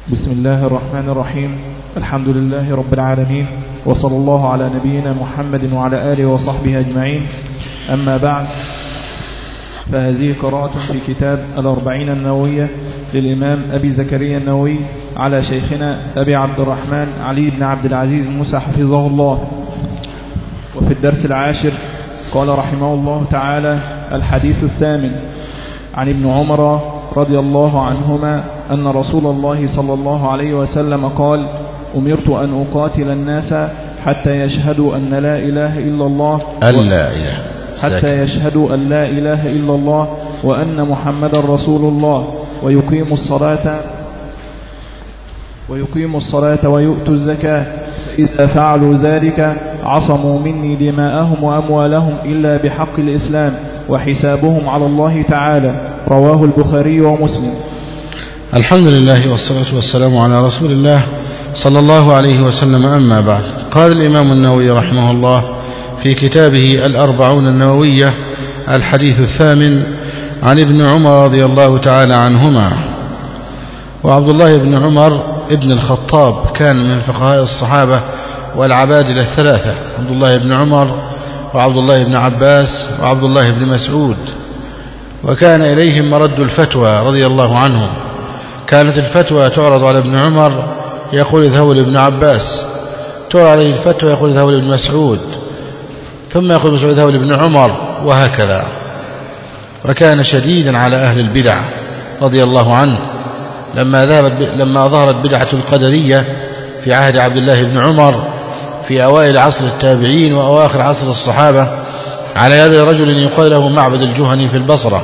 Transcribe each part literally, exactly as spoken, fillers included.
بسم الله الرحمن الرحيم. الحمد لله رب العالمين، وصلى الله على نبينا محمد وعلى آله وصحبه أجمعين. أما بعد، فهذه قراءة في كتاب الأربعين النووية للإمام أبي زكريا النووي على شيخنا أبي عبد الرحمن علي بن عبد العزيز موسى حفظه الله. وفي الدرس العاشر قال رحمه الله تعالى: الحديث الثامن عن ابن عمر رضي الله عنهما أن رسول الله صلى الله عليه وسلم قال: أمرت أن أقاتل الناس حتى يشهدوا أن لا إله إلا الله ألا إله حتى يشهدوا أن لا إله إلا الله وأن محمد رسول الله ويقيموا الصلاة ويقيموا الصلاة ويؤتوا الزكاة، فإذا فعلوا ذلك عصموا مني دماءهم وأموالهم إلا بحق الإسلام وحسابهم على الله تعالى. رواه البخاري ومسلم. الحمد لله والصلاة والسلام على رسول الله صلى الله عليه وسلم. أما بعد، قال الإمام النووي رحمه الله في كتابه الأربعون النووية: الحديث الثامن عن ابن عمر رضي الله تعالى عنهما. وعبد الله بن عمر ابن الخطاب كان من فقهاء الصحابة والعبادلة الثلاثة: عبد الله بن عمر وعبد الله بن عباس وعبد الله بن مسعود، وكان إليهم مرد الفتوى رضي الله عنهم. كانت الفتوى تعرض على ابن عمر يقول اذهبوا لابن عباس، تعرض عليه الفتوى يقول اذهبوا لابن مسعود، ثم يقول مسعود اذهبوا لابن عمر، وهكذا. وكان شديدا على أهل البدع رضي الله عنه. لما ذهبت لما ظهرت بدعة القدرية في عهد عبد الله بن عمر في أوائل عصر التابعين وأواخر عصر الصحابة على يد رجل يقال له معبد الجهني في البصرة،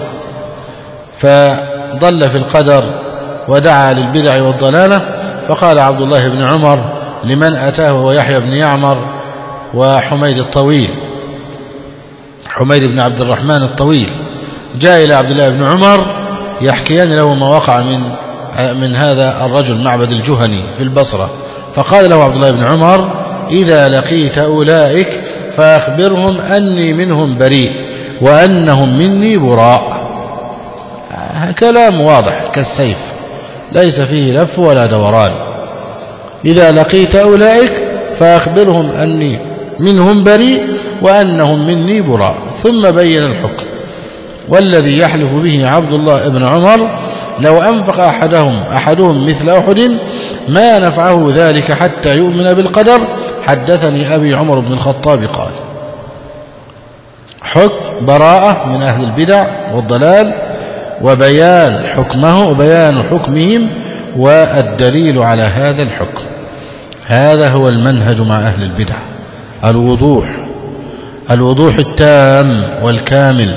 فضل في القدر ودعا للبدع والضلالة. فقال عبد الله بن عمر لمن أتاه ويحيى بن يعمر وحميد الطويل، حميد بن عبد الرحمن الطويل، جاء إلى عبد الله بن عمر يحكيان له ما وقع من من هذا الرجل معبد الجهني في البصرة. فقال له عبد الله بن عمر: إذا لقيت أولئك فأخبرهم أني منهم بريء وأنهم مني براء. كلام واضح كالسيف ليس فيه لف ولا دوران. إذا لقيت أولئك فأخبرهم أني منهم بريء وأنهم مني براء. ثم بين الحكم: والذي يحلف به عبد الله بن عمر لو أنفق أحدهم أحدهم مثل أحد ما نفعه ذلك حتى يؤمن بالقدر. حدثني أبي عمر بن الخطاب قال. حكم براءة من أهل البدع والضلال، وبيان حكمه وبيان حكمهم والدليل على هذا الحكم. هذا هو المنهج مع أهل البدع: الوضوح، الوضوح التام والكامل،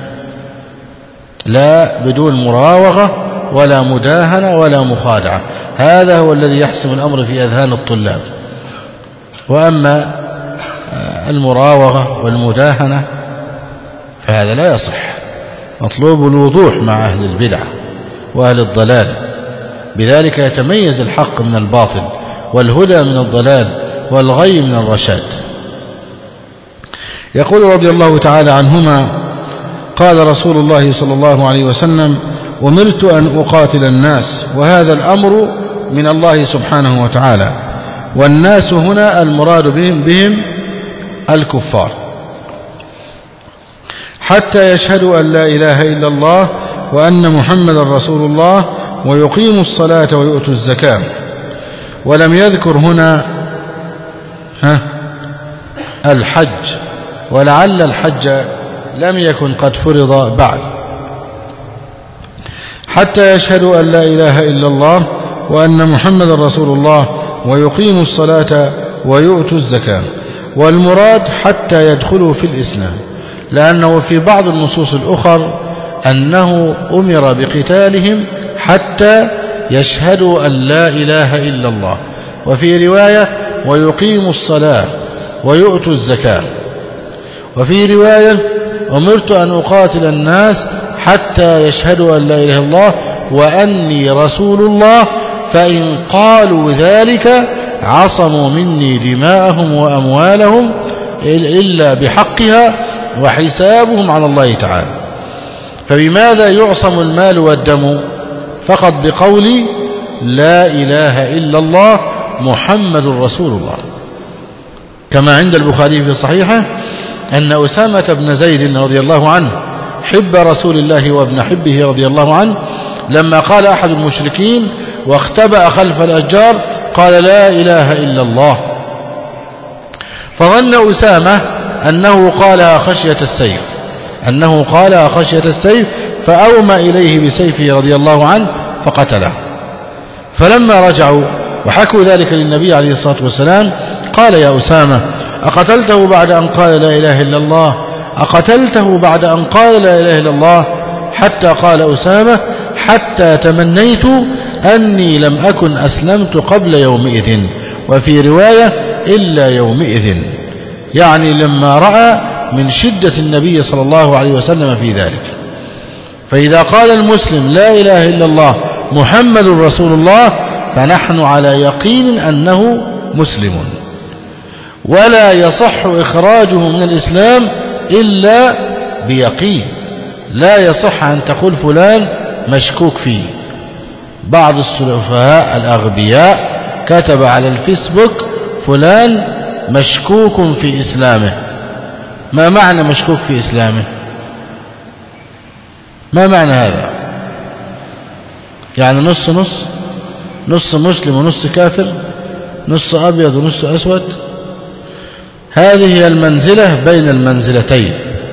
لا بدون مراوغة ولا مداهنة ولا مخادعة. هذا هو الذي يحسم الأمر في أذهان الطلاب. وأما المراوغة والمداهنة فهذا لا يصح. مطلوب الوضوح مع أهل البدع وأهل الضلال، بذلك يتميز الحق من الباطل والهدى من الضلال والغي من الرشاد. يقول رضي الله تعالى عنهما: قال رسول الله صلى الله عليه وسلم: أمرت أن أقاتل الناس. وهذا الأمر من الله سبحانه وتعالى، والناس هنا المراد بهم بهم الكفار، حتى يشهدوا أن لا إله إلا الله وأن محمد رسول الله ويقيموا الصلاة ويؤتوا الزكاة. ولم يذكر هنا ها الحج، ولعل الحج لم يكن قد فرض بعد. حتى يشهدوا أن لا إله إلا الله وأن محمد رسول الله ويقيموا الصلاة ويؤتوا الزكاة. والمراد حتى يدخلوا في الإسلام، لأنه في بعض النصوص الأخر أنه أمر بقتالهم حتى يشهدوا أن لا إله إلا الله، وفي رواية ويقيموا الصلاة ويؤتوا الزكاة، وفي رواية أمرت أن أقاتل الناس حتى يشهدوا أن لا إله إلا الله وأني رسول الله، فإن قالوا ذلك عصموا مني دماءهم وأموالهم إلا بحقها وحسابهم على الله تعالى. فبماذا يعصم المال والدم؟ فقط بقول لا إله إلا الله محمد رسول الله. كما عند البخاري في صحيحه أن أسامة بن زيد رضي الله عنه حب رسول الله وابن حبه رضي الله عنه لما قال أحد المشركين واختبأ خلف الأشجار قال لا إله إلا الله، فظن أسامة أنه قالها خشية السيف أنه قالها خشية السيف فأومى إليه بسيفه رضي الله عنه فقتله. فلما رجعوا وحكوا ذلك للنبي عليه الصلاة والسلام قال يا أسامة أقتلته بعد أن قال لا إله إلا الله أقتلته بعد أن قال لا إله إلا الله حتى قال أسامة حتى تمنيت أني لم أكن أسلمت قبل يومئذ، وفي رواية إلا يومئذ، يعني لما رأى من شدة النبي صلى الله عليه وسلم في ذلك. فإذا قال المسلم لا إله إلا الله محمد رسول الله فنحن على يقين أنه مسلم، ولا يصح إخراجه من الإسلام إلا بيقين. لا يصح أن تقول فلان مشكوك فيه. بعض السفهاء الأغبياء كتب على الفيسبوك فلان مشكوك في إسلامه. ما معنى مشكوك في إسلامه؟ ما معنى هذا؟ يعني نص نص نص مسلم ونص كافر، نص أبيض ونص أسود. هذه هي المنزلة بين المنزلتين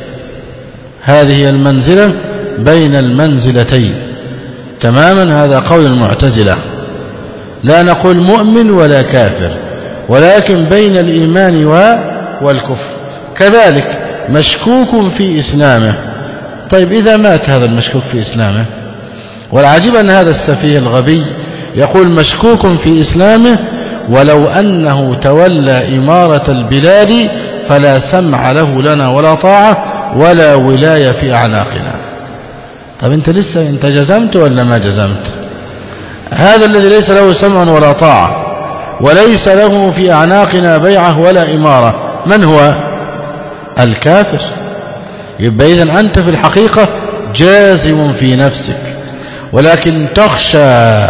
هذه هي المنزلة بين المنزلتين تماما. هذا قول المعتزلة، لا نقول مؤمن ولا كافر، ولكن بين الإيمان والكفر. كذلك مشكوك في إسلامه. طيب إذا مات هذا المشكوك في إسلامه، والعجيب أن هذا السفيه الغبي يقول مشكوك في إسلامه ولو أنه تولى إمارة البلاد فلا سمع له لنا ولا طاعة ولا ولاية في أعناقنا. طب أنت لسه أنت جزمت ولا ما جزمت؟ هذا الذي ليس له سمع ولا طاعة وليس له في أعناقنا بيعة ولا إمارة، من هو؟ الكافر. يبقى إذن أنت في الحقيقة جازم في نفسك، ولكن تخشى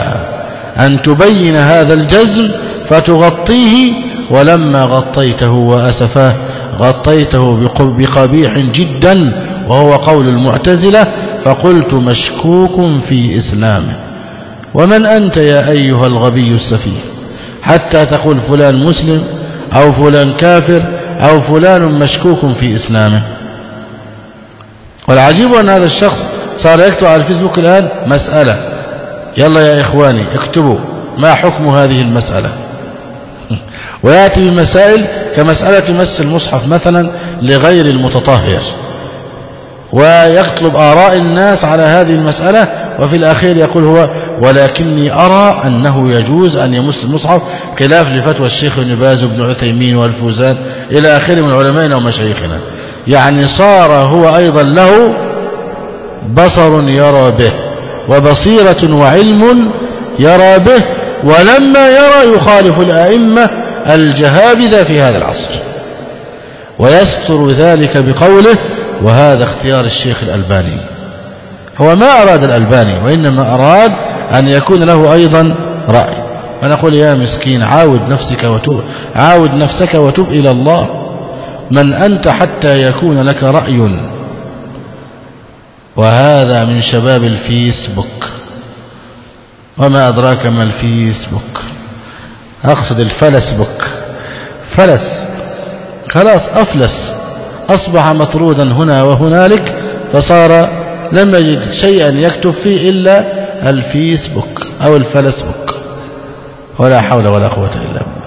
أن تبين هذا الجزم فتغطيه، ولما غطيته وأسفاه غطيته بقبيح جدا وهو قول المعتزلة، فقلت مشكوك في إسلامه. ومن أنت يا أيها الغبي السفيه حتى تقول فلان مسلم أو فلان كافر أو فلان مشكوك في إسلامه؟ والعجيب أن هذا الشخص صار يكتب على الفيسبوك الآن مسألة، يلا يا إخواني اكتبوا ما حكم هذه المسألة، ويأتي بمسائل كمسألة مس المصحف مثلا لغير المتطهر، ويطلب آراء الناس على هذه المسألة، وفي الأخير يقول هو ولكني أرى أنه يجوز أن يمس المصحف خلاف لفتوى الشيخ ابن باز وابن عثيمين والفوزان إلى آخر من علمائنا ومشايخنا. يعني صار هو أيضا له بصر يرى به وبصيرة وعلم يرى به، ولما يرى يخالف الأئمة الجهابذة في هذا العصر، ويستر ذلك بقوله وهذا اختيار الشيخ الألباني. هو ما أراد الألباني، وإنما أراد أن يكون له أيضا رأي. فنقول يا مسكين عاود نفسك وتوب عاود نفسك وتوب إلى الله. من أنت حتى يكون لك رأي؟ وهذا من شباب الفيسبوك. وما أدراك ما الفيسبوك؟ أقصد الفلسبوك. فلس، خلاص أفلس، أصبح مطرودا هنا وهنالك، فصار لم يجد شيئا يكتب فيه إلا الفيسبوك أو الفلسبوك. ولا حول ولا قوة إلا بالله.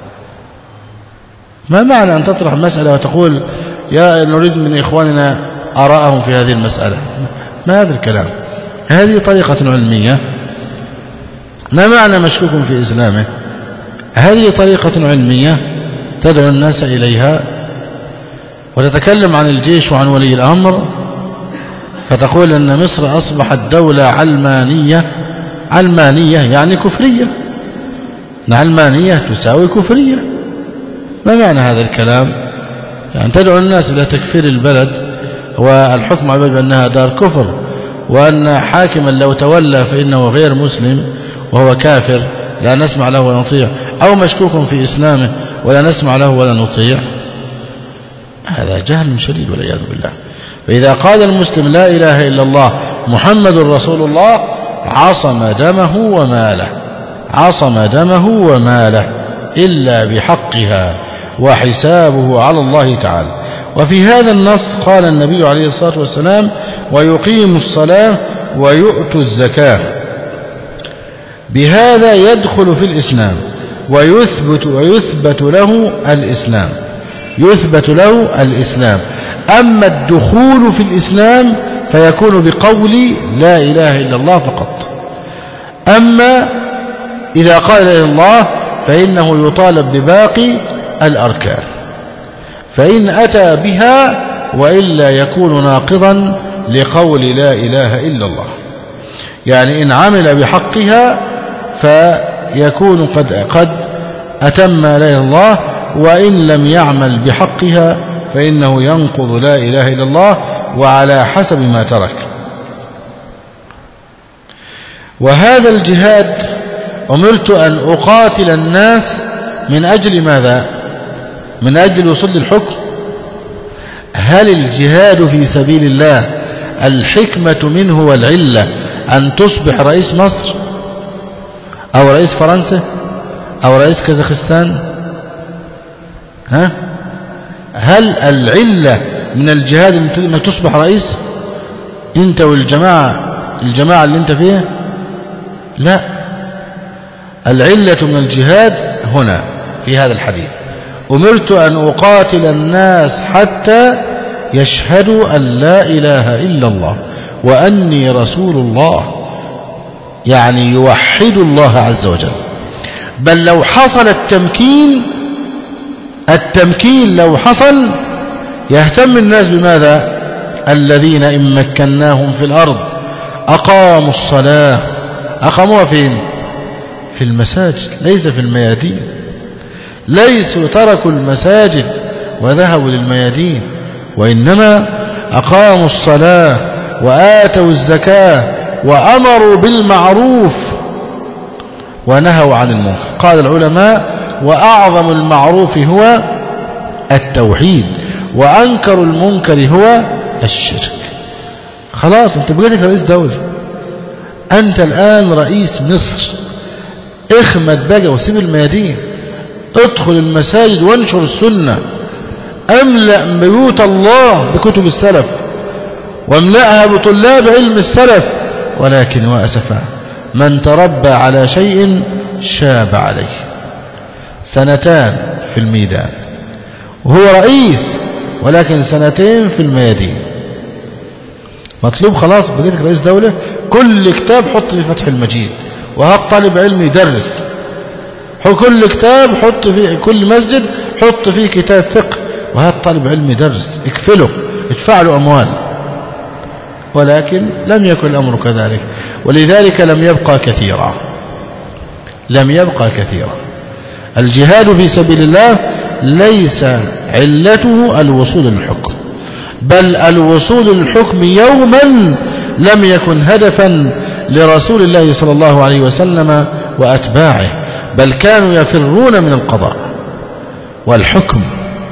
ما معنى أن تطرح مسألة وتقول يا نريد من إخواننا آراءهم في هذه المسألة؟ ما هذا الكلام؟ هذه طريقة علمية. ما معنى مشكوك في إسلامه؟ هذه طريقة علمية تدعو الناس إليها، وتتكلم عن الجيش وعن ولي الأمر، فتقول أن مصر أصبحت دولة علمانية. علمانية يعني كفرية، علمانية تساوي كفرية. ما معنى هذا الكلام؟ يعني تدعو الناس إلى تكفير البلد والحكم على البلد بأنها دار كفر، وأن حاكما لو تولى فإنه غير مسلم، وهو كافر لا نسمع له ولا نطيع، أو مشكوك في إسلامه ولا نسمع له ولا نطيع، هذا جهل شديد والعياذ بالله. فإذا قال المسلم لا إله إلا الله محمد رسول الله عصم دمه وماله، عصم دمه وماله إلا بحقها وحسابه على الله تعالى. وفي هذا النص قال النبي عليه الصلاة والسلام ويقيم الصلاة ويؤتوا الزكاة، بهذا يدخل في الإسلام ويثبت, ويثبت له الإسلام، يثبت له الإسلام. أما الدخول في الإسلام فيكون بقول لا إله إلا الله فقط. أما إذا قال لا إله إلا الله فإنه يطالب بباقي الأركان، فإن أتى بها وإلا يكون ناقضا لقول لا إله إلا الله. يعني إن عمل بحقها فيكون قد, قد أتم لا إله إلا الله، وإن لم يعمل بحقها فإنه ينقض لا إله إلا الله وعلى حسب ما ترك. وهذا الجهاد أمرت أن أقاتل الناس من أجل ماذا؟ من أجل وصول الحكم. هل الجهاد في سبيل الله الحكمة منه والعلة أن تصبح رئيس مصر أو رئيس فرنسا أو رئيس كازاخستان؟ ها؟ هل العلة من الجهاد أنك تصبح رئيس أنت والجماعة الجماعة اللي أنت فيها؟ لا، العلة من الجهاد هنا في هذا الحديث أمرت أن أقاتل الناس حتى يشهدوا أن لا إله إلا الله وأني رسول الله، يعني يوحدوا الله عز وجل. بل لو حصل التمكين التمكين لو حصل يهتم الناس بماذا؟ الذين إن مكناهم في الأرض أقاموا الصلاة. أقاموها فين؟ في المساجد، ليس في الميادين. ليسوا تركوا المساجد وذهبوا للميادين، وإنما أقاموا الصلاة وآتوا الزكاة وأمروا بالمعروف ونهوا عن المنكر. قال العلماء وأعظم المعروف هو التوحيد، وأنكر المنكر هو الشرك. خلاص أنت بقيتك رئيس دولة، أنت الآن رئيس مصر، اخمد بقى وسيب الميادين، ادخل المساجد وانشر السنة، املأ بيوت الله بكتب السلف واملأها بطلاب علم السلف. ولكن وأسفا من تربى على شيء شاب عليه. سنتان في الميدان وهو رئيس، ولكن سنتين في الميادين. مطلوب خلاص بقيتك رئيس دولة، كل كتاب حط في فتح المجيد وهات طالب علم يدرس، كل كتاب حط فيه، كل مسجد حط فيه كتاب فقه وهات طالب علم يدرس، اكفله ادفع له أموال. ولكن لم يكن الأمر كذلك، ولذلك لم يبقى كثيرا لم يبقى كثيرا. الجهاد في سبيل الله ليس علته الوصول للحكم، بل الوصول للحكم يوما لم يكن هدفا لرسول الله صلى الله عليه وسلم وأتباعه، بل كانوا يفرون من القضاء والحكم،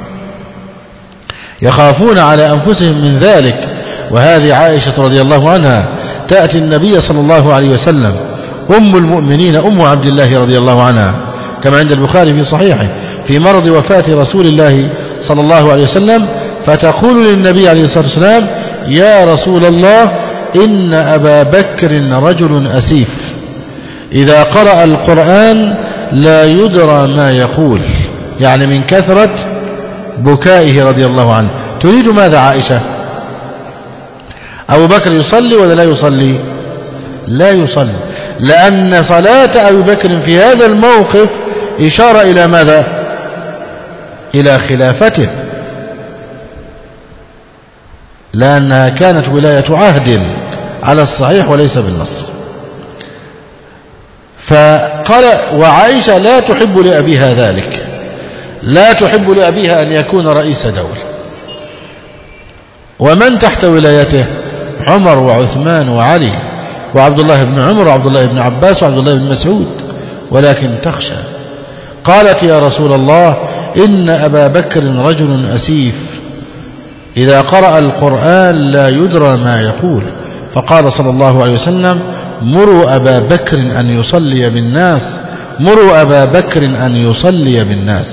يخافون على أنفسهم من ذلك. وهذه عائشة رضي الله عنها تأتي النبي صلى الله عليه وسلم أم المؤمنين أم عبد الله رضي الله عنها كما عند البخاري في صحيحه في مرض وفاة رسول الله صلى الله عليه وسلم، فتقول للنبي عليه الصلاة والسلام يا رسول الله إن أبا بكر رجل أسيف إذا قرأ القرآن لا يدرى ما يقول، يعني من كثرة بكائه رضي الله عنه. تريد ماذا عائشة؟ أبو بكر يصلي ولا لا يصلي؟ لا يصلي، لأن صلاة أبي بكر في هذا الموقف إشارة إلى ماذا؟ إلى خلافته، لأنها كانت ولاية عهد على الصحيح وليس بالنص. فقال وعائشة لا تحب لأبيها ذلك، لا تحب لأبيها أن يكون رئيس دولة. ومن تحت ولايته؟ عمر وعثمان وعلي وعبد الله بن عمر وعبد الله بن عباس وعبد الله بن مسعود، ولكن تخشى. قالت يا رسول الله إن أبا بكر رجل أسيف إذا قرأ القرآن لا يدرى ما يقول، فقال صلى الله عليه وسلم مروا أبا بكر أن يصلي بالناس، مروا أبا بكر أن يصلي بالناس.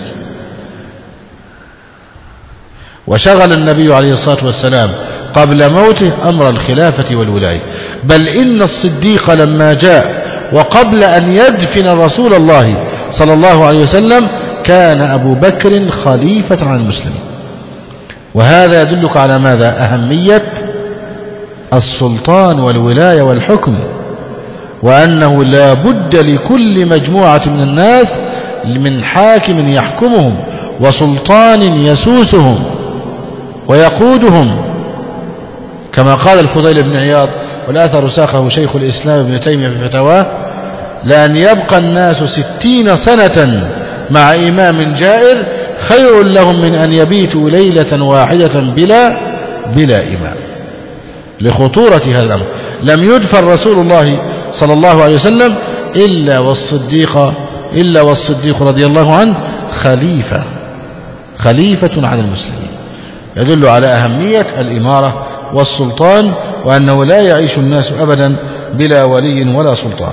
وشغل النبي عليه الصلاة والسلام قبل موته أمر الخلافة والولاية، بل إن الصديق لما جاء وقبل أن يدفن رسول الله صلى الله عليه وسلم كان أبو بكر خليفة عن المسلمين. وهذا يدلك على ماذا؟ أهمية السلطان والولاية والحكم، وأنه لا بد لكل مجموعة من الناس من حاكم يحكمهم وسلطان يسوسهم ويقودهم، كما قال الفضيل بن عياض والآثر ساقه شيخ الإسلام ابن تيمية في فتواه: لأن يبقى الناس ستين سنة مع إمام جائر خير لهم من أن يبيتوا ليلة واحدة بلا بلا إمام، لخطورة هذا الأمر. لم يدفن رسول الله صلى الله عليه وسلم إلا والصديق إلا والصديق رضي الله عنه خليفة خليفة على المسلمين، يدل على أهمية الإمارة والسلطان، وأنه لا يعيش الناس أبدا بلا ولي ولا سلطان.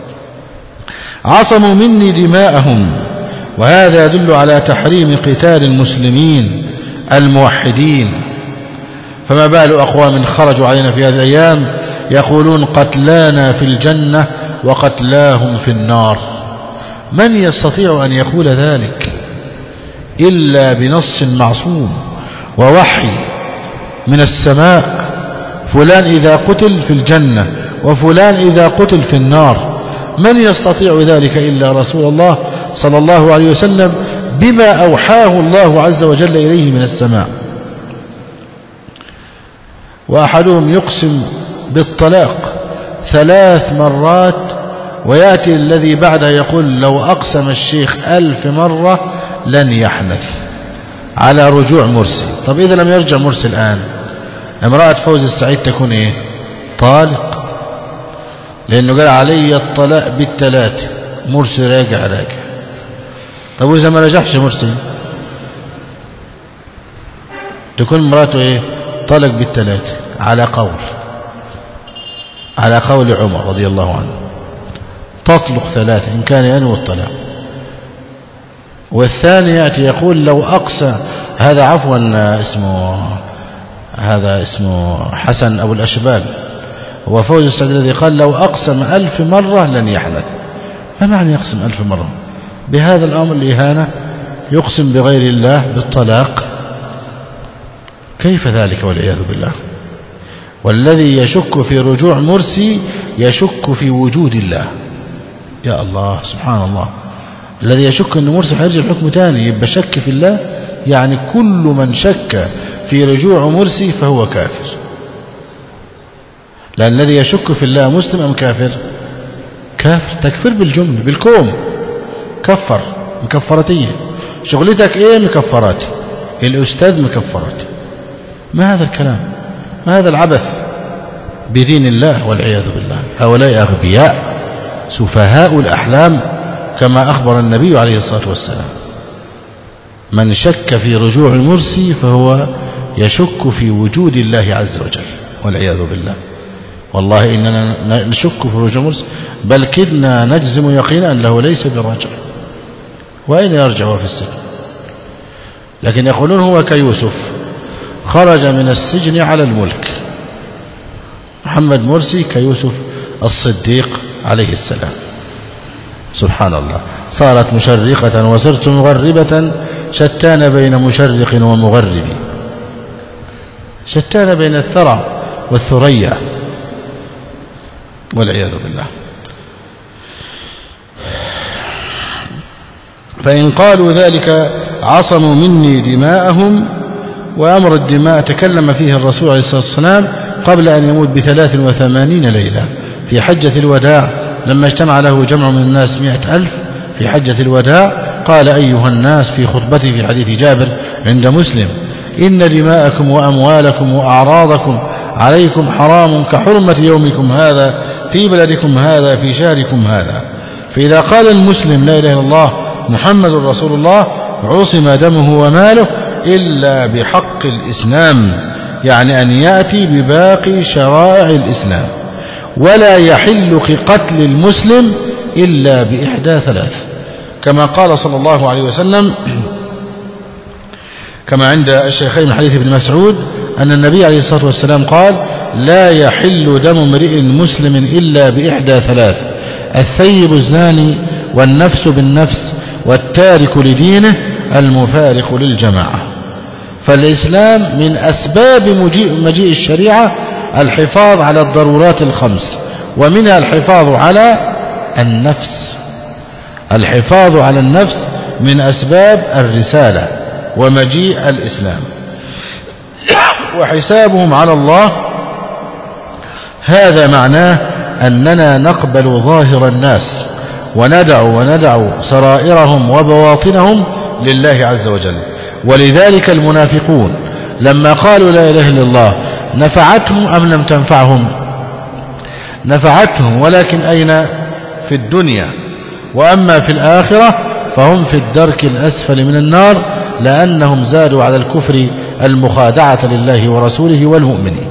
عصموا مني دماءهم، وهذا يدل على تحريم قتال المسلمين الموحدين. فما بال أقوام خرجوا علينا في هذه الأيام يقولون قتلانا في الجنة وقتلاهم في النار؟ من يستطيع أن يقول ذلك إلا بنص معصوم ووحي من السماء؟ فلان إذا قتل في الجنة وفلان إذا قتل في النار. من يستطيع ذلك إلا رسول الله صلى الله عليه وسلم بما أوحاه الله عز وجل إليه من السماء. وأحدهم يقسم بالطلاق ثلاث مرات ويأتي الذي بعده يقول لو أقسم الشيخ ألف مرة لن يحنث على رجوع مرسي. طب إذا لم يرجع مرسي الآن، امرأة فوز السعيد تكون إيه؟ طالق، لأنه قال علي الطلاق بالثلاث، مرسي راجع راجع. طب وإذا ما رجعش مرسي تكون مراته إيه؟ طلق بالثلاث، على قول على قول عمر رضي الله عنه، تطلق ثلاث إن كان ينوي الطلاق. والثاني يأتي يقول لو أقسى، هذا عفوا اسمه هذا اسمه حسن أبو الأشبال، وفوز السعيد الذي قال لو أقسم ألف مرة لن يحنث. ما معنى يقسم ألف مرة؟ بهذا الأمر الإهانة، يقسم بغير الله بالطلاق، كيف ذلك والعياذ بالله. والذي يشك في رجوع مرسي يشك في وجود الله. يا الله سبحان الله، الذي يشك أن مرسي حيرجع الحكم تاني يبقى شك في الله. يعني كل من شك في رجوع مرسي فهو كافر، لأن الذي يشك في الله مسلم أم كافر؟ كافر، تكفر بالجمل بالكوم، كفر مكفرتية. شغلتك ايه؟ مكفراتي. الأستاذ مكفراتي. ما هذا الكلام؟ ما هذا العبث بدين الله والعياذ بالله؟ هؤلاء أغبياء سفهاء الأحلام كما أخبر النبي عليه الصلاة والسلام. من شك في رجوع المرسي فهو يشك في وجود الله عز وجل والعياذ بالله. والله إننا نشك في رجوع المرسي، بل كدنا نجزم يقينا أنه ليس براجع. وأين يرجع هو في السجن؟ لكن يقولون هو كيوسف خرج من السجن على الملك. محمد مرسي كيوسف الصديق عليه السلام. سبحان الله، صارت مشرقة وصرت مغربة، شتان بين مشرق ومغرب، شتان بين الثرى والثريا والعياذ بالله. فإن قالوا ذلك عصموا مني دماءهم. وأمر الدماء تكلم فيه الرسول عليه الصلاة والسلام قبل أن يموت بثلاث وثمانين ليلة في حجة الوداع، لما اجتمع له جمع من الناس مئة ألف في حجة الوداع. قال أيها الناس في خطبته في حديث جابر عند مسلم: إن دماءكم وأموالكم وأعراضكم عليكم حرام كحرمة يومكم هذا في بلدكم هذا في شهركم هذا. فإذا قال المسلم لا إله إلا الله محمد رسول الله عصم دمه وماله إلا بحق الإسلام، يعني أن يأتي بباقي شرائع الإسلام. ولا يحل قتل المسلم إلا بإحدى ثلاث، كما قال صلى الله عليه وسلم كما عند الشيخين من حديث ابن مسعود أن النبي عليه الصلاة والسلام قال لا يحل دم امرئ مسلم إلا بإحدى ثلاث: الثيب الزاني، والنفس بالنفس، والتارك لدينه، المفارق للجماعة. فالإسلام من أسباب مجيء الشريعة الحفاظ على الضرورات الخمس، ومنها الحفاظ على النفس. الحفاظ على النفس من أسباب الرسالة ومجيء الإسلام. وحسابهم على الله هذا معناه أننا نقبل ظاهر الناس وندع وندع سرائرهم وبواطنهم لله عز وجل. ولذلك المنافقون لما قالوا لا إله إلا الله نفعتهم أم لم تنفعهم؟ نفعتهم، ولكن أين؟ في الدنيا. وأما في الآخرة فهم في الدرك الأسفل من النار، لأنهم زادوا على الكفر المخادعة لله ورسوله والمؤمنين.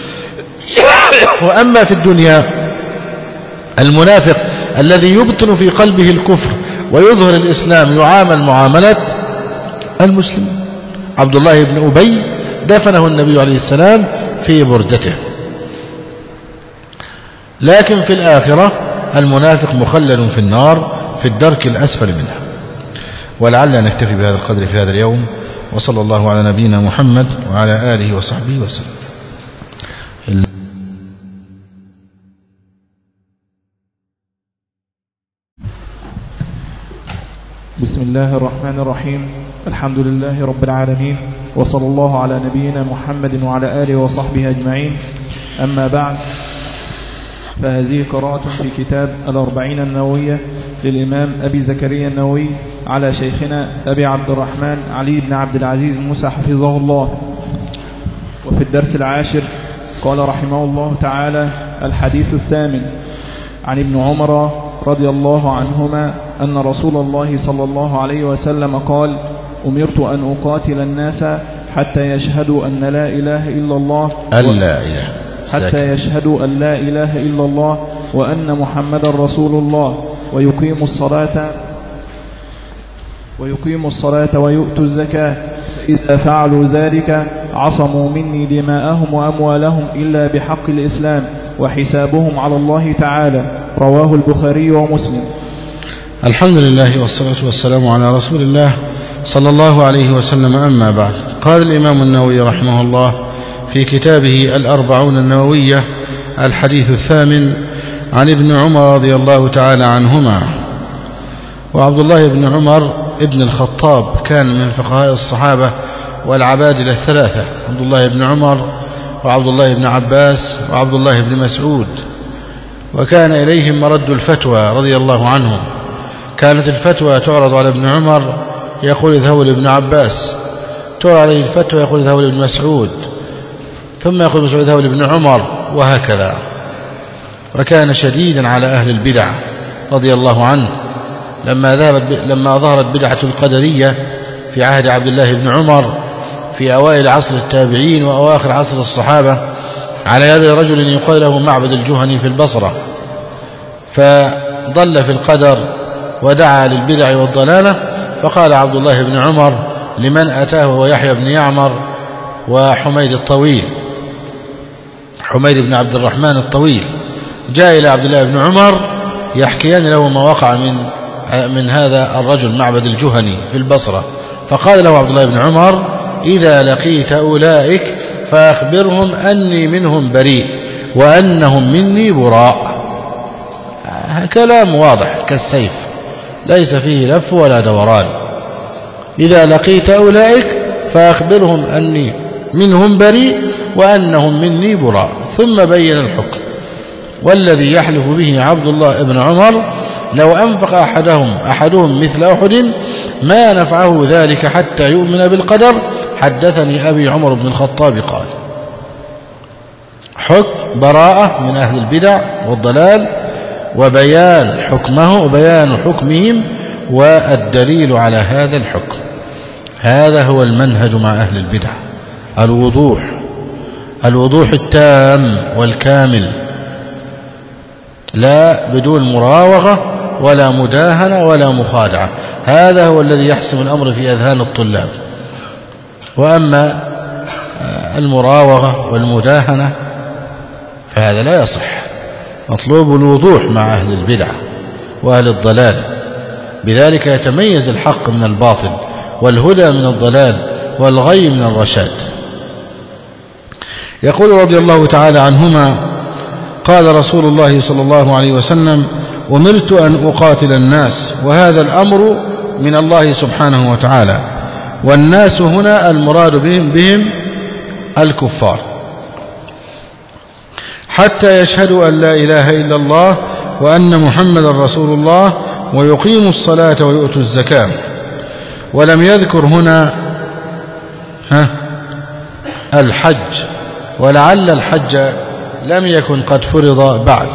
وأما في الدنيا المنافق الذي يبطن في قلبه الكفر ويظهر الإسلام يعامل معاملة المسلم. عبد الله بن أبي دفنه النبي عليه السلام في بردته. لكن في الآخرة المنافق مخلد في النار في الدرك الأسفل منها. ولعل نكتفي بهذا القدر في هذا اليوم، وصلى الله على نبينا محمد وعلى آله وصحبه وسلم. بسم الله الرحمن الرحيم. الحمد لله رب العالمين، وصلى الله على نبينا محمد وعلى آله وصحبه أجمعين. أما بعد، فهذه قراءة في كتاب الأربعين النووية للإمام أبي زكريا النووي على شيخنا أبي عبد الرحمن علي بن عبد العزيز موسى حفظه الله. وفي الدرس العاشر قال رحمه الله تعالى: الحديث الثامن عن ابن عمر رضي الله عنهما أن رسول الله صلى الله عليه وسلم قال: أمرت أن أقاتل الناس حتى يشهدوا أن لا إله إلا الله ألا إله حتى يشهدوا أن لا إله إلا الله وأن محمد رسول الله ويقيموا الصلاة ويقيموا الصلاة ويؤتوا الزكاة، فإذا فعلوا ذلك عصموا مني دماءهم وأموالهم إلا بحق الإسلام وحسابهم على الله تعالى. رواه البخاري ومسلم. الحمد لله والصلاة والسلام على رسول الله صلى الله عليه وسلم. أما بعد، قال الإمام النووي رحمه الله في كتابه الأربعون النووية: الحديث الثامن عن ابن عمر رضي الله تعالى عنهما. وعبد الله بن عمر ابن الخطاب كان من فقهاء الصحابة والعبادلة الثلاثة: عبد الله بن عمر وعبد الله بن عباس وعبد الله بن مسعود. وكان إليهم مرد الفتوى رضي الله عنهم. كانت الفتوى تعرض على ابن عمر يقول اذهبوا لابن عباس، تعرض عليه الفتوى يقول اذهبوا لابن مسعود، ثم يقول مسعود اذهبوا لابن عمر، وهكذا. وكان شديدا على أهل البدع رضي الله عنه. لما ذهبت لما ظهرت بدعة القدرية في عهد عبد الله بن عمر في أوائل عصر التابعين وأواخر عصر الصحابة على يد رجل يقال له معبد الجهني في البصرة، فضل في القدر ودعا للبدع والضلالة. فقال عبد الله بن عمر لمن أتاه ويحيى بن يعمر وحميد الطويل، حميد بن عبد الرحمن الطويل، جاء إلى عبد الله بن عمر يحكيان له ما وقع من من هذا الرجل معبد الجهني في البصرة. فقال له عبد الله بن عمر: إذا لقيت أولئك فأخبرهم أني منهم بريء وأنهم مني براء. كلام واضح كالسيف ليس فيه لف ولا دوران. إذا لقيت أولئك فأخبرهم أني منهم بريء وأنهم مني براء. ثم بين الحكم: والذي يحلف به عبد الله بن عمر لو أنفق أحدهم أحدهم مثل أحد ما نفعه ذلك حتى يؤمن بالقدر. حدثني أبي عمر بن الخطاب قال. حكم براءة من أهل البدع والضلال، وبيان حكمه وبيان حكمهم والدليل على هذا الحكم. هذا هو المنهج مع أهل البدع، الوضوح، الوضوح التام والكامل، لا بدون مراوغة ولا مداهنة ولا مخادعة. هذا هو الذي يحسم الأمر في أذهان الطلاب. وأما المراوغة والمداهنة فهذا لا يصح. مطلوب الوضوح مع أهل البدع وأهل الضلال، بذلك يتميز الحق من الباطل والهدى من الضلال والغي من الرشاد. يقول رضي الله تعالى عنهما قال رسول الله صلى الله عليه وسلم: أمرت أن أقاتل الناس، وهذا الأمر من الله سبحانه وتعالى، والناس هنا المراد بهم بهم الكفار، حتى يشهدوا أن لا إله إلا الله وأن محمدا رسول الله ويقيموا الصلاة ويؤتوا الزكاة. ولم يذكر هنا ها الحج، ولعل الحج لم يكن قد فرض بعد.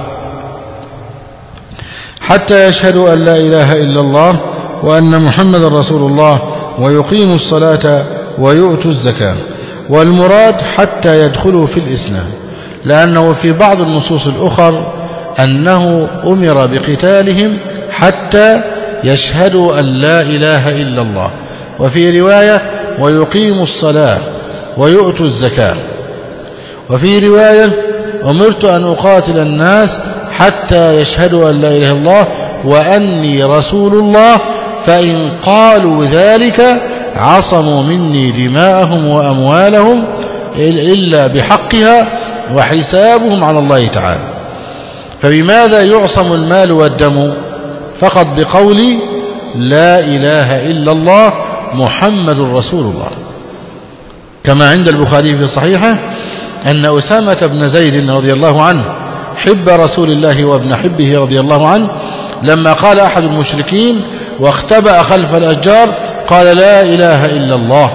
حتى يشهدوا أن لا إله إلا الله وأن محمدا رسول الله ويقيموا الصلاة ويؤتوا الزكاة. والمراد حتى يدخلوا في الإسلام، لأنه في بعض النصوص الأخر أنه أمر بقتالهم حتى يشهدوا أن لا إله إلا الله، وفي رواية ويقيموا الصلاة ويؤتوا الزكاة، وفي رواية أمرت أن أقاتل الناس حتى يشهدوا أن لا إله إلا الله وأني رسول الله، فإن قالوا ذلك عصموا مني دماءهم وأموالهم إلا بحقها وحسابهم على الله تعالى. فبماذا يعصم المال والدم؟ فقط بقول لا إله إلا الله محمد رسول الله، كما عند البخاري في صحيحه أن أسامة بن زيد رضي الله عنه حب رسول الله وابن حبه رضي الله عنه، لما قال أحد المشركين واختبأ خلف الأشجار قال لا إله إلا الله،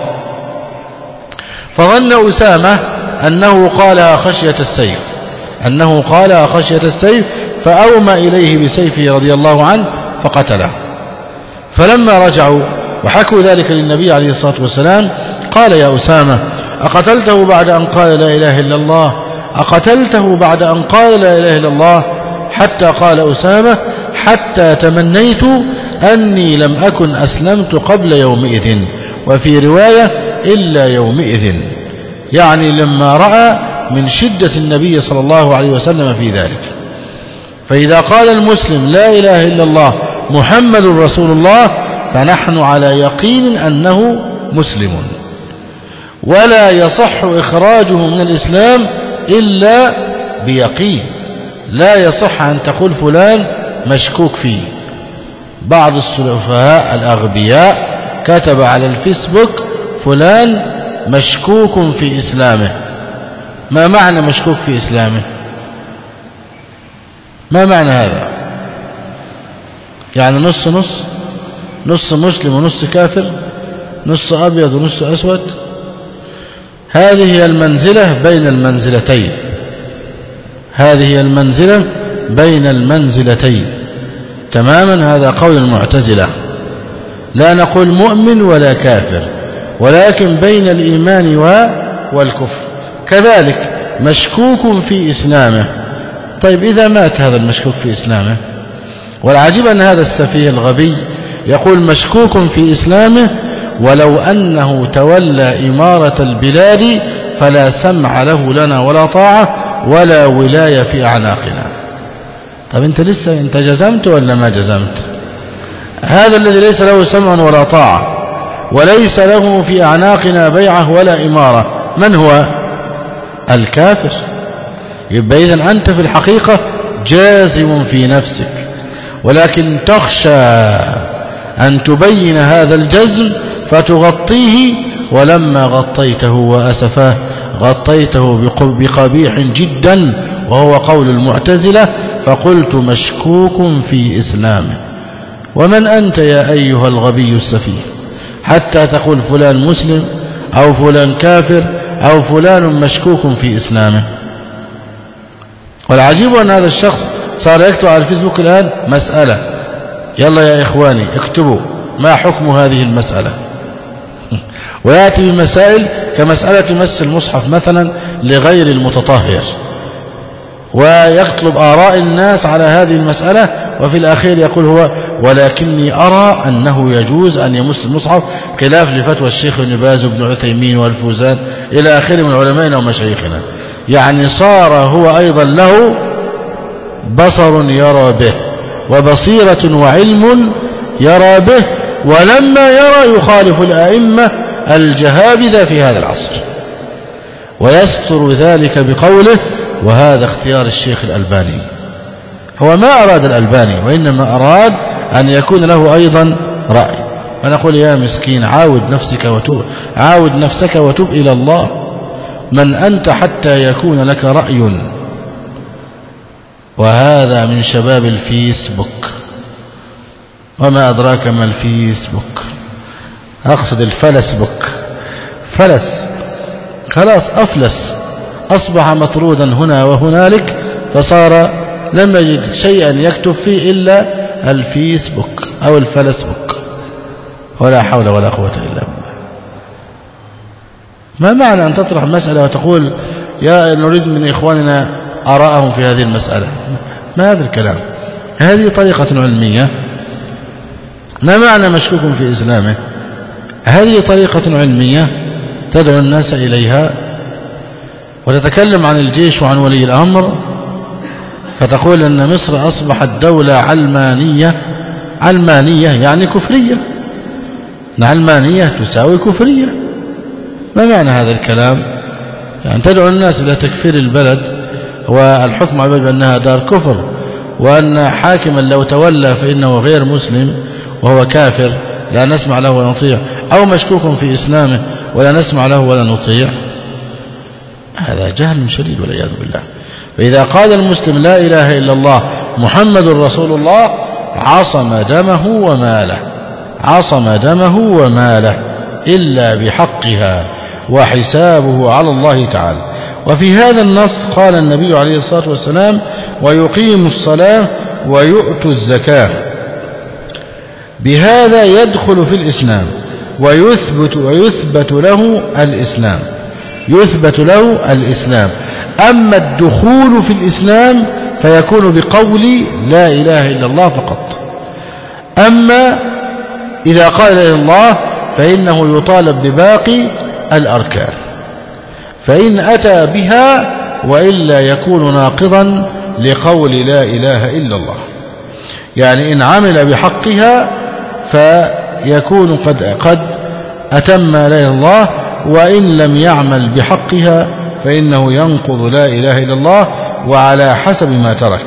فظن أسامة أنه قالها خشية السيف أنه قالها خشية السيف فأومى إليه بسيفه رضي الله عنه فقتله. فلما رجعوا وحكوا ذلك للنبي عليه الصلاة والسلام قال: يا أسامة، أقتلته بعد أن قال لا إله إلا الله أقتلته بعد أن قال لا إله إلا الله؟ حتى قال أسامة: حتى تمنيت أني لم أكن أسلمت قبل يومئذ، وفي رواية إلا يومئذ، يعني لما رأى من شدة النبي صلى الله عليه وسلم في ذلك. فإذا قال المسلم لا إله إلا الله محمد رسول الله فنحن على يقين أنه مسلم، ولا يصح إخراجه من الإسلام إلا بيقين. لا يصح أن تقول فلان مشكوك فيه. بعض السفهاء الأغبياء كتب على الفيسبوك فلان مشكوك في إسلامه. ما معنى مشكوك في إسلامه؟ ما معنى هذا؟ يعني نص نص نص مسلم ونص كافر، نص أبيض ونص أسود. هذه هي المنزلة بين المنزلتين هذه هي المنزلة بين المنزلتين تماما. هذا قول المعتزلة، لا نقول مؤمن ولا كافر، ولكن بين الإيمان والكفر. كذلك مشكوك في إسلامه. طيب إذا مات هذا المشكوك في إسلامه، والعجيب أن هذا السفيه الغبي يقول مشكوك في إسلامه ولو أنه تولى إمارة البلاد فلا سمع له لنا ولا طاعة ولا ولاية في أعناقنا. طب أنت لسه أنت جزمت ولا ما جزمت؟ هذا الذي ليس له سمع ولا طاعة وليس له في أعناقنا بيعة ولا إمارة، من هو؟ الكافر. يبقى إذن أنت في الحقيقة جازم في نفسك، ولكن تخشى أن تبين هذا الجزم فتغطيه، ولما غطيته وأسفاه غطيته بقبيح جدا وهو قول المعتزلة، فقلت مشكوك في إسلامه. ومن أنت يا أيها الغبي السفيه حتى تقول فلان مسلم أو فلان كافر أو فلان مشكوك في إسلامه؟ والعجيب أن هذا الشخص صار يكتب على الفيسبوك الآن مسألة، يلا يا إخواني اكتبوا ما حكم هذه المسألة، ويأتي بمسائل كمسألة مس المصحف مثلا لغير المتطهر، ويطلب آراء الناس على هذه المسألة، وفي الأخير يقول هو ولكني أرى أنه يجوز أن يمس المصحف خلاف لفتوى الشيخ ابن باز وابن عثيمين والفوزان إلى آخره من علمائنا ومشايخنا. يعني صار هو أيضا له بصر يرى به وبصيرة وعلم يرى به، ولما يرى يخالف الأئمة الجهابذة في هذا العصر، ويستر ذلك بقوله وهذا اختيار الشيخ الألباني. هو ما أراد الألباني، وإنما أراد أن يكون له أيضا رأي. فنقول يا مسكين عاود نفسك وتوب، عاود نفسك وتوب إلى الله. من أنت حتى يكون لك رأي؟ وهذا من شباب الفيسبوك. وما أدراك ما الفيسبوك؟ أقصد الفلسبوك. فلس، خلاص أفلس، أصبح مطرودا هنا وهنالك، فصار لم يجد شيئا يكتب فيه إلا الفيسبوك أو الفلسبوك. ولا حول ولا قوة إلا بالله. ما معنى أن تطرح مسألة وتقول يا نريد من إخواننا آراءهم في هذه المسألة؟ ما هذا الكلام؟ هذه طريقة علمية؟ ما معنى مشكوك في إسلامه؟ هذه طريقة علمية تدعو الناس إليها؟ وتتكلم عن الجيش وعن ولي الأمر، فتقول أن مصر أصبحت دولة علمانية. علمانية يعني كفرية، علمانية تساوي كفرية. ما معنى هذا الكلام؟ يعني تدعو الناس إلى تكفير البلد والحكم على البلد بأنها دار كفر، وأن حاكما لو تولى فإنه غير مسلم وهو كافر لا نسمع له ولا نطيع، أو مشكوك في إسلامه ولا نسمع له ولا نطيع. هذا جهل شديد والعياذ بالله. فإذا قال المسلم لا إله إلا الله محمد رسول الله عصم دمه وماله، عصم دمه وماله إلا بحقها وحسابه على الله تعالى. وفي هذا النص قال النبي عليه الصلاة والسلام ويقيم الصلاة ويؤتوا الزكاة، بهذا يدخل في الإسلام ويثبت, ويثبت له الإسلام، يثبت له الإسلام. أما الدخول في الإسلام فيكون بقول لا إله إلا الله فقط. أما إذا قال لا إله إلا الله فإنه يطالب بباقي الأركان، فإن أتى بها وإلا يكون ناقضا لقول لا إله إلا الله. يعني إن عمل بحقها فيكون قد, قد أتم لا إله إلا الله، وإن لم يعمل بحقها فإنه ينقض لا إله إلا الله وعلى حسب ما ترك.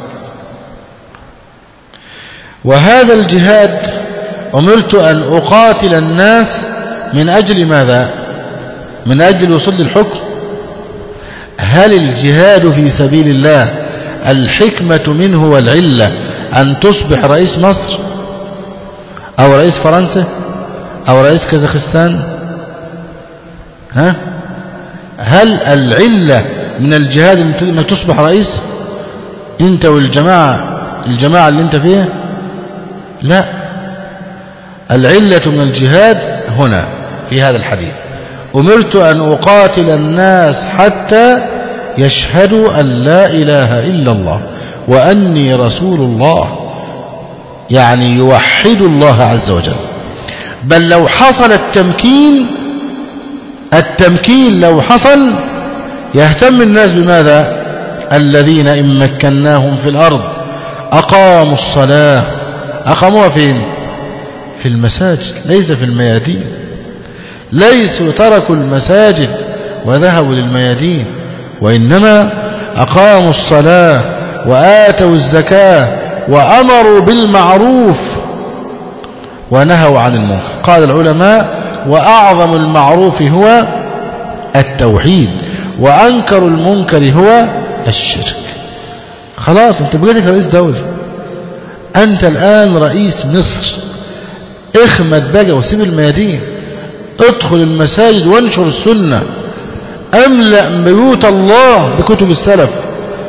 وهذا الجهاد أمرت أن أقاتل الناس من أجل ماذا؟ من أجل وصول الحكم. هل الجهاد في سبيل الله الحكمة منه والعلة أن تصبح رئيس مصر أو رئيس فرنسا أو رئيس كازاخستان؟ ها؟ هل العلة من الجهاد أنك تصبح رئيس أنت والجماعة الجماعة اللي أنت فيها؟ لا، العلة من الجهاد هنا في هذا الحديث أمرت أن أقاتل الناس حتى يشهدوا أن لا إله إلا الله وأني رسول الله، يعني يوحد الله عز وجل. بل لو حصل التمكين، التمكين لو حصل يهتم الناس بماذا؟ الذين إن مكناهم في الأرض أقاموا الصلاة. أقاموها فين؟ في المساجد، ليس في الميادين. ليسوا تركوا المساجد وذهبوا للميادين، وإنما أقاموا الصلاة وآتوا الزكاة وأمروا بالمعروف ونهوا عن المنكر. قال العلماء وأعظم المعروف هو التوحيد، وأنكر المنكر هو الشرك. خلاص أنت بقيتك رئيس دولة، أنت الآن رئيس مصر. اخمد بقى وسيب الميادين، ادخل المساجد وانشر السنة، املأ بيوت الله بكتب السلف،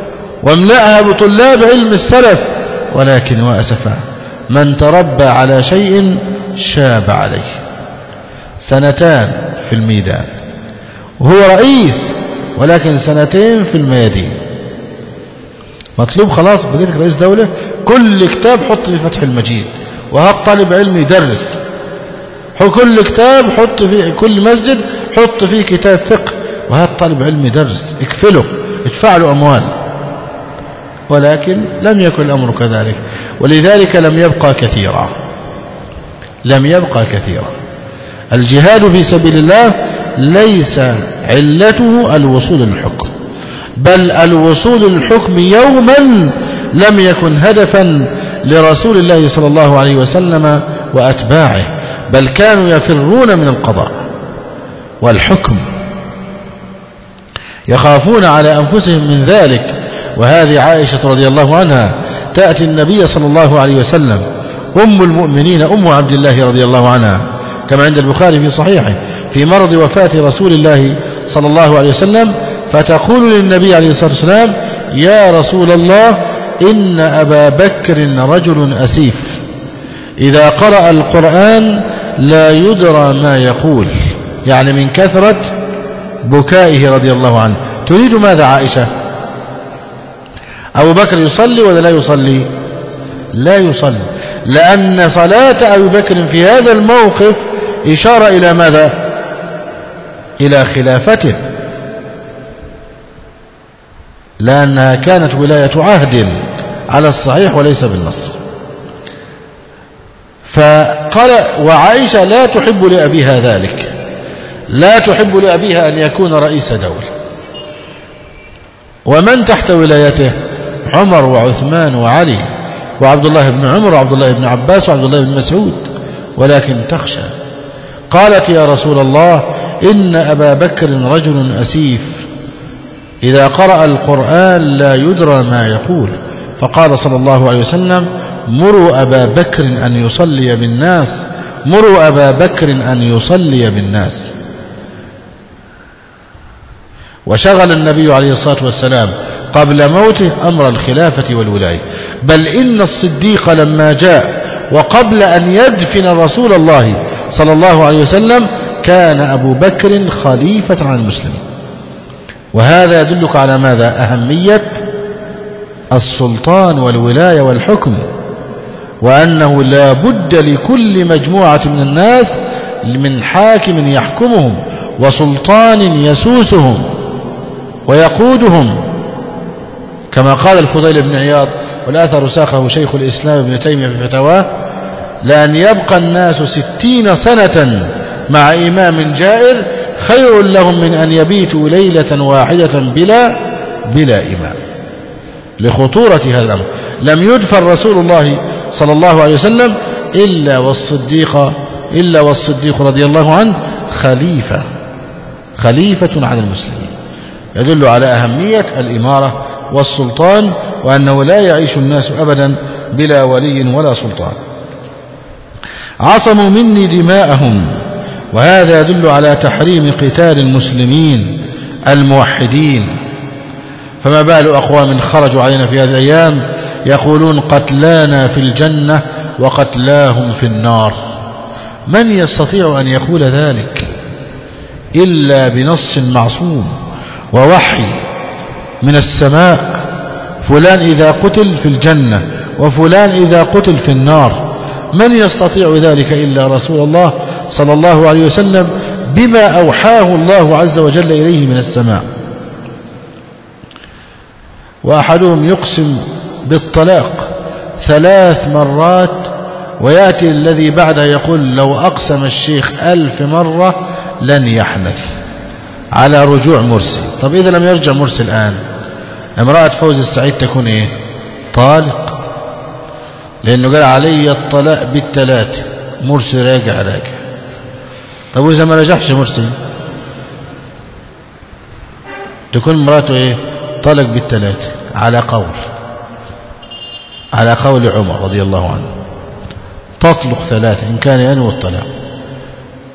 واملأها بطلاب علم السلف، ولكن وأسفا من تربى على شيء شاب عليه. سنتان في الميدان وهو رئيس، ولكن سنتين في الميادين. مطلوب خلاص بقيتك رئيس دولة، كل كتاب حط في فتح المجيد، وهات طالب علم يدرس، كل كتاب حط في كل مسجد حط فيه كتاب فقه، وهات طالب علم يدرس، اكفله، ادفع له أموال. ولكن لم يكن الأمر كذلك، ولذلك لم يبقى كثيرا لم يبقى كثيرا الجهاد في سبيل الله ليس علته الوصول للحكم، بل الوصول للحكم يوما لم يكن هدفا لرسول الله صلى الله عليه وسلم وأتباعه، بل كانوا يفرون من القضاء والحكم، يخافون على أنفسهم من ذلك. وهذه عائشة رضي الله عنها تأتي النبي صلى الله عليه وسلم، أم المؤمنين أم عبد الله رضي الله عنها، كما عند البخاري في صحيحه، في مرض وفاة رسول الله صلى الله عليه وسلم، فتقول للنبي عليه الصلاة والسلام: يا رسول الله، إن أبا بكر رجل أسيف، إذا قرأ القرآن لا يدرى ما يقول، يعني من كثرة بكائه رضي الله عنه. تريد ماذا عائشة؟ أبو بكر يصلي ولا لا يصلي؟ لا يصلي، لأن صلاة أبي بكر في هذا الموقف إشارة إلى ماذا؟ إلى خلافته، لأنها كانت ولاية عهد على الصحيح وليس بالنص. فقال: وعائشة لا تحب لأبيها ذلك، لا تحب لأبيها أن يكون رئيس دولة. ومن تحت ولايته؟ عمر وعثمان وعلي وعبد الله بن عمر وعبد الله بن عباس وعبد الله بن مسعود، ولكن تخشى. قالت: يا رسول الله، إن أبا بكر رجل أسيف، إذا قرأ القرآن لا يدرى ما يقول. فقال صلى الله عليه وسلم: مروا أبا بكر أن يصلي بالناس، مروا أبا بكر أن يصلي بالناس. وشغل النبي عليه الصلاة والسلام قبل موته أمر الخلافة والولاية، بل إن الصديق لما جاء وقبل أن يدفن رسول الله صلى الله عليه وسلم كان أبو بكر خليفة عن المسلمين. وهذا يدلك على ماذا؟ أهمية السلطان والولاية والحكم، وأنه لا بد لكل مجموعة من الناس من حاكم يحكمهم وسلطان يسوسهم ويقودهم، كما قال الفضيل بن عياض، والآثر ساقه شيخ الإسلام ابن تيمية في فتاواه: لأن يبقى الناس ستين سنة مع إمام جائر خير لهم من أن يبيتوا ليلة واحدة بلا بلا إمام، لخطورة هذا الأمر. لم يدفن رسول الله صلى الله عليه وسلم إلا والصديق إلا والصديق رضي الله عنه خليفة خليفة على المسلمين، يدل على أهمية الإمارة والسلطان، وأنه لا يعيش الناس أبدا بلا ولي ولا سلطان. عصموا مني دماءهم، وهذا يدل على تحريم قتال المسلمين الموحدين. فما بال أقوام خرجوا علينا في هذه الأيام يقولون قتلانا في الجنة وقتلاهم في النار؟ من يستطيع أن يقول ذلك إلا بنص معصوم ووحي من السماء؟ فلان إذا قتل في الجنة وفلان إذا قتل في النار. من يستطيع ذلك إلا رسول الله صلى الله عليه وسلم بما أوحاه الله عز وجل إليه من السماء. وأحدهم يقسم بالطلاق ثلاث مرات، ويأتي الذي بعده يقول لو أقسم الشيخ ألف مرة لن يحنث على رجوع مرسي. طب إذا لم يرجع مرسي الآن، امرأة فوز السعيد تكون إيه؟ طالق، لأنه قال علي الطلاق بالثلاث، مرسي راجع راجع. طب وإذا ما رجعش مرسي تكون امرأته إيه؟ طلق بالثلاث، على قول على قول عمر رضي الله عنه، تطلق ثلاثة إن كان ينوي الطلاق.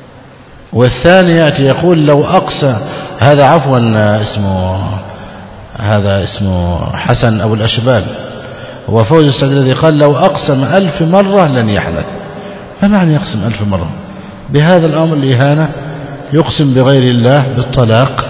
والثاني يأتي يقول لو أقسى، هذا عفوا اسمه هذا اسمه حسن أبو الأشبال، وفوز السعد الذي قال لو أقسم ألف مرة لن يحدث. ما معنى يقسم ألف مرة؟ بهذا الأمر الإهانة، يقسم بغير الله بالطلاق،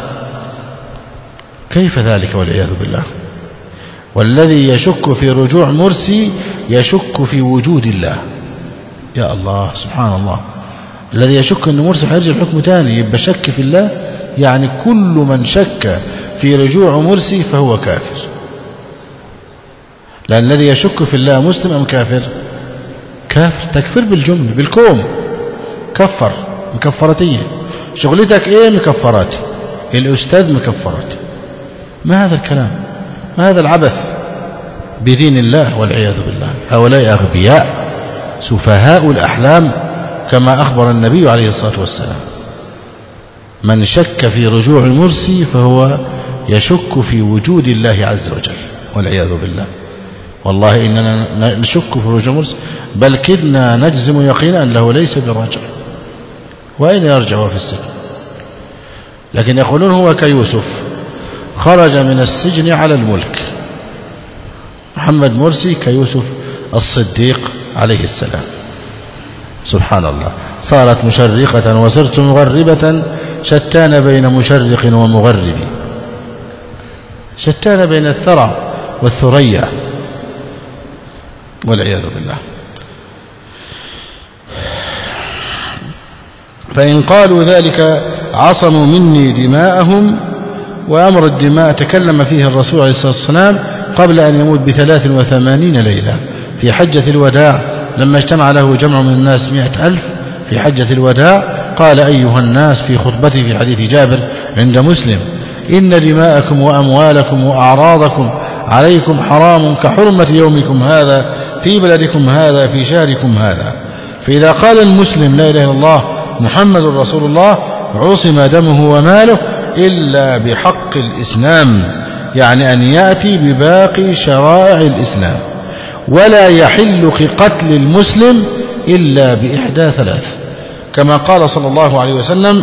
كيف ذلك والعياذ بالله. والذي يشك في رجوع مرسي يشك في وجود الله. يا الله سبحان الله، الذي يشك أن مرسي حيرجع الحكم تاني يبقى شك في الله، يعني كل من شك في رجوع مرسي فهو كافر. لأن الذي يشك في الله مسلم أم كافر؟ كافر، تكفر بالجملة بالكوم، كفر مكفرتية. شغلتك ايه؟ مكفراتي. الأستاذ مكفراتي. ما هذا الكلام؟ ما هذا العبث بدين الله والعياذ بالله. هؤلاء أغبياء سفهاء الأحلام كما أخبر النبي عليه الصلاة والسلام. من شك في رجوع المرسي فهو يشك في وجود الله عز وجل والعياذ بالله. والله إننا نشك في رجوع المرسي، بل كدنا نجزم يقينا أنه ليس براجع. وأين يرجع في السجن؟ لكن يقولون هو كيوسف خرج من السجن على الملك. محمد مرسي كيوسف الصديق عليه السلام. سبحان الله، صارت مشرقة وصرت مغربة، شتان بين مشرق ومغرب، شتان بين الثرى والثريا والعياذ بالله. فإن قالوا ذلك عصموا مني دماءهم. وأمر الدماء تكلم فيه الرسول عليه الصلاة والسلام قبل أن يموت بثلاث وثمانين ليلة في حجة الوداع، لما اجتمع له جمع من الناس مئة ألف في حجة الوداع، قال أيها الناس في خطبته في حديث جابر عند مسلم: إن دماءكم وأموالكم وأعراضكم عليكم حرام كحرمة يومكم هذا في بلدكم هذا في شهركم هذا. فإذا قال المسلم لا إله إلا الله محمد رسول الله عصم دمه وماله إلا بحق الإسلام، يعني أن يأتي بباقي شرائع الإسلام. ولا يحل قتل المسلم إلا بإحدى ثلاث، كما قال صلى الله عليه وسلم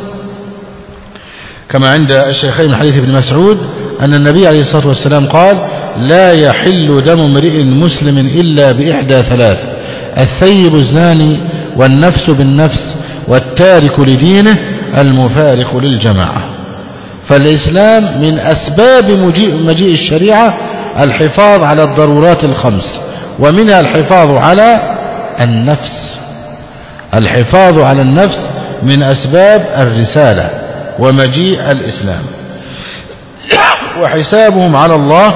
كما عند الشيخين من حديث ابن مسعود أن النبي عليه الصلاة والسلام قال: لا يحل دم امرئ مسلم إلا بإحدى ثلاث: الثيب الزاني، والنفس بالنفس، والتارك لدينه، المفارق للجماعة. فالإسلام من أسباب مجيء, مجيء الشريعة الحفاظ على الضرورات الخمس، ومنها الحفاظ على النفس. الحفاظ على النفس من أسباب الرسالة ومجيء الإسلام. وحسابهم على الله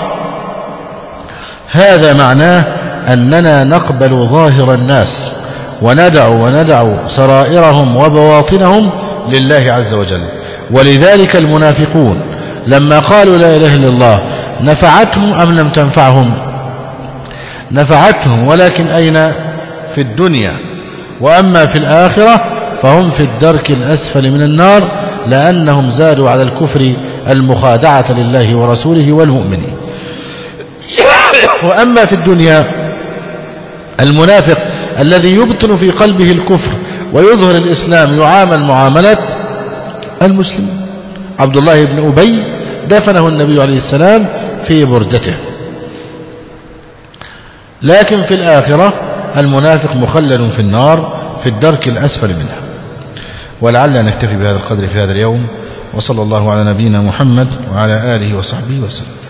هذا معناه أننا نقبل ظاهر الناس وندع وندع سرائرهم وبواطنهم لله عز وجل. ولذلك المنافقون لما قالوا لا إله إلا الله نفعتهم أم لم تنفعهم؟ نفعتهم، ولكن أين؟ في الدنيا. وأما في الآخرة فهم في الدرك الأسفل من النار، لأنهم زادوا على الكفر المخادعة لله ورسوله والمؤمنين. وأما في الدنيا المنافق الذي يبطن في قلبه الكفر ويظهر الإسلام يعامل معاملة المسلم. عبد الله بن أبي دفنه النبي عليه السلام في بردته. لكن في الآخرة المنافق مخلد في النار في الدرك الأسفل منها. ولعلنا نكتفي بهذا القدر في هذا اليوم، وصلى الله على نبينا محمد وعلى آله وصحبه وسلم.